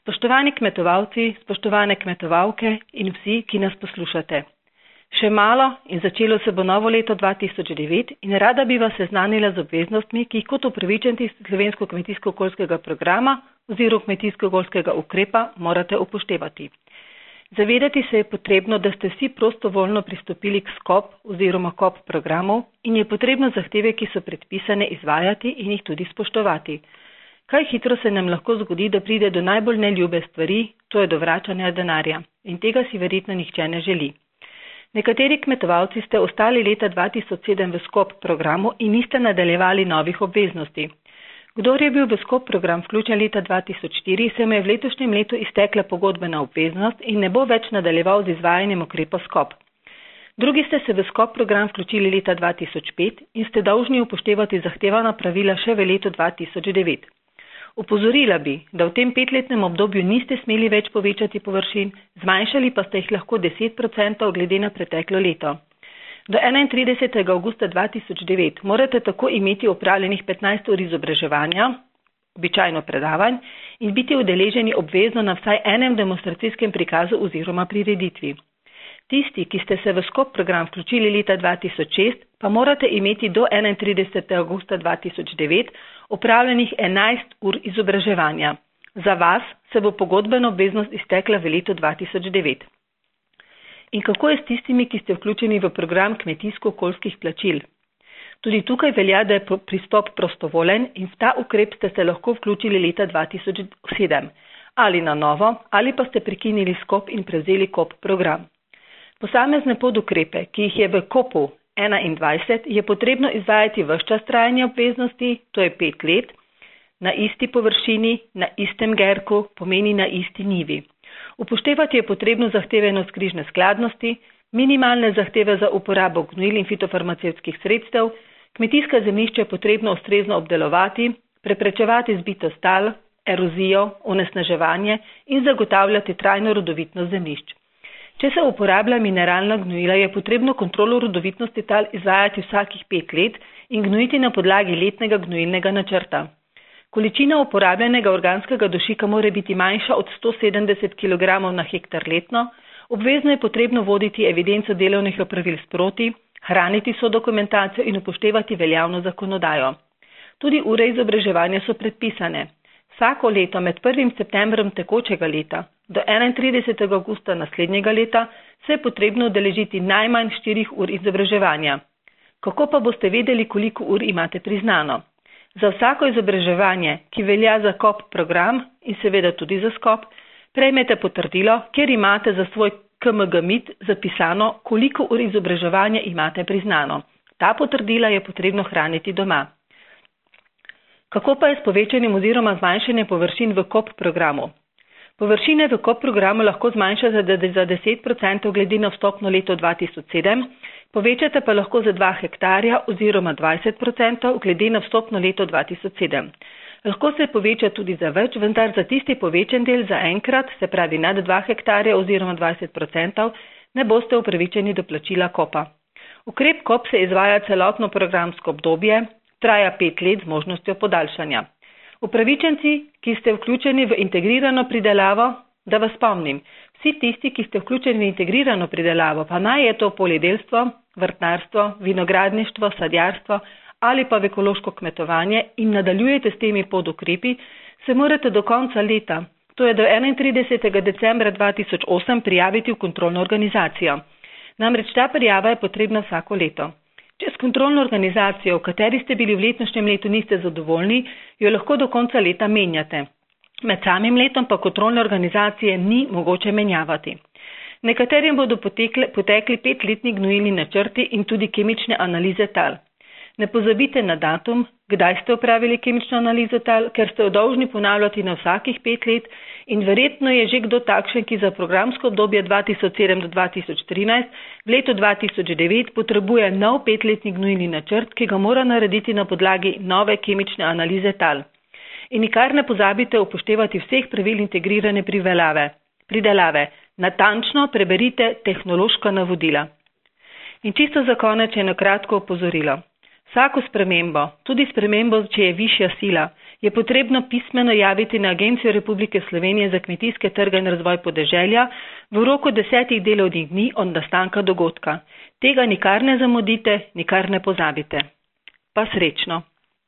Spoštovani kmetovalci, spoštovane kmetovalke in vsi, ki nas poslušate. Še malo in začelo se bo novo leto 2009 in rada bi vas seznanila z obveznostmi, ki jih kot upravičenci slovensko kmetijsko-okoljskega programa oziroma kmetijsko-okoljskega ukrepa morate upoštevati. Zavedati se je potrebno, da ste vsi prostovoljno pristopili k SKOP oziroma KOP programu in je potrebno zahteve, ki so predpisane, izvajati in jih tudi spoštovati. Kaj hitro se nam lahko zgodi, da pride do najbolj neljube stvari, to je do vračanja denarja. In tega si verjetno nihče ne želi. Nekateri kmetovalci ste ostali leta 2007 v SKOP programu in niste nadaljevali novih obveznosti. Kdor je bil v SKOP program vključen leta 2004, se mu je v letošnjem letu iztekla pogodbena obveznost in ne bo več nadaljeval z izvajanjem ukrepa SKOP. Drugi ste se v SKOP program vključili leta 2005 in ste dolžni upoštevati zahtevana pravila še v letu 2009. Opozorila bi, da v tem 5-letnem obdobju niste smeli več povečati površin, zmanjšali pa ste jih lahko 10% glede na preteklo leto. Do 31. avgusta 2009 morate tako imeti opravljenih 15 ur izobraževanja, običajno predavanj, in biti udeleženi obvezno na vsaj enem demonstracijskem prikazu oziroma prireditvi. Tisti, ki ste se v SKOP program vključili leta 2006, pa morate imeti do 31. avgusta 2009 opravljenih 11 ur izobraževanja. Za vas se bo pogodbena obveznost iztekla v letu 2009. In kako je s tistimi, ki ste vključeni v program kmetijsko-okoljskih plačil? Tudi tukaj velja, da je pristop prostovoljen in v ta ukrep ste se lahko vključili leta 2007. Ali na novo, ali pa ste prekinili SKOP in prevzeli KOP program. Posamezne podukrepe, ki jih je v KOP-u 21, je potrebno izvajati ves čas trajanja obveznosti, to je 5 let, na isti površini, na istem gerku, pomeni na isti njivi. Upoštevati je potrebno zahteve navzkrižne skladnosti, minimalne zahteve za uporabo gnojil in fitofarmacevtskih sredstev, kmetijska zemljišča je potrebno ustrezno obdelovati, preprečevati zbitost tal, erozijo, onesnaževanje in zagotavljati trajno rodovitnost zemljišč. Če se uporablja mineralna gnojila, je potrebno kontrolo rodovitnosti tal izvajati vsakih 5 let in gnojiti na podlagi letnega gnojilnega načrta. Količina uporabljenega organskega dušika mora biti manjša od 170 kg na hektar letno, obvezno je potrebno voditi evidenco delovnih opravil sproti, hraniti so dokumentacijo in upoštevati veljavno zakonodajo. Tudi ure izobraževanja so predpisane. Vsako leto med 1. septembrom tekočega leta do 31. avgusta naslednjega leta se je potrebno udeležiti najmanj 4 ur izobraževanja. Kako pa boste vedeli, koliko ur imate priznano? Za vsako izobraževanje, ki velja za KOP program in seveda tudi za SKOP, prejmete potrdilo, kjer imate za svoj KMG-MID zapisano, koliko ur izobraževanja imate priznano. Ta potrdila je potrebno hraniti doma. Kako pa je s povečanjem oziroma zmanjšanjem površin v KOP programu? Površine v KOP programu lahko zmanjšate za 10% glede na vstopno leto 2007, povečate pa lahko za 2 hektarja oziroma 20% glede na vstopno leto 2007. Lahko se poveča tudi za več, vendar za tisti povečen del za enkrat, se pravi nad 2 hektarja oziroma 20%, ne boste upravičeni do plačila KOP-a. Ukrep KOP se izvaja celotno programsko obdobje, traja 5 let z možnostjo podaljšanja. Upravičenci, ki ste vključeni v integrirano pridelavo, da vas spomnim, vsi tisti, ki ste vključeni v integrirano pridelavo, pa naj je to poljedelstvo, vrtnarstvo, vinogradništvo, sadjarstvo ali pa v ekološko kmetovanje in nadaljujete s temi podukrepi, se morate do konca leta, to je do 31. decembra 2008, prijaviti v kontrolno organizacijo. Namreč ta prijava je potrebna vsako leto. Če s kontrolno organizacijo, v kateri ste bili v letošnjem letu, niste zadovoljni, jo lahko do konca leta menjate. Med samim letom pa kontrolne organizacije ni mogoče menjavati. Nekaterim bodo potekli 5-letni gnojilni načrti in tudi kemične analize tal. Ne pozabite na datum, kdaj ste opravili kemično analizo tal, ker ste jo dolžni ponavljati na vsakih 5 let in verjetno je že kdo takšen, ki za programsko obdobje 2007 do 2013 v letu 2009 potrebuje nov 5-letni gnojilni načrt, ki ga mora narediti na podlagi nove kemične analize tal. In nikar ne pozabite upoštevati vseh pravil integrirane pridelave. Natančno preberite tehnološka navodila. In čisto za konec eno kratko opozorilo. Vsako spremembo, tudi spremembo, če je višja sila, je potrebno pismeno javiti na Agencijo Republike Slovenije za kmetijske trge in razvoj podeželja v roku 10 delovnih dni od nastanka dogodka. Tega nikar ne zamudite, nikar ne pozabite. Pa srečno!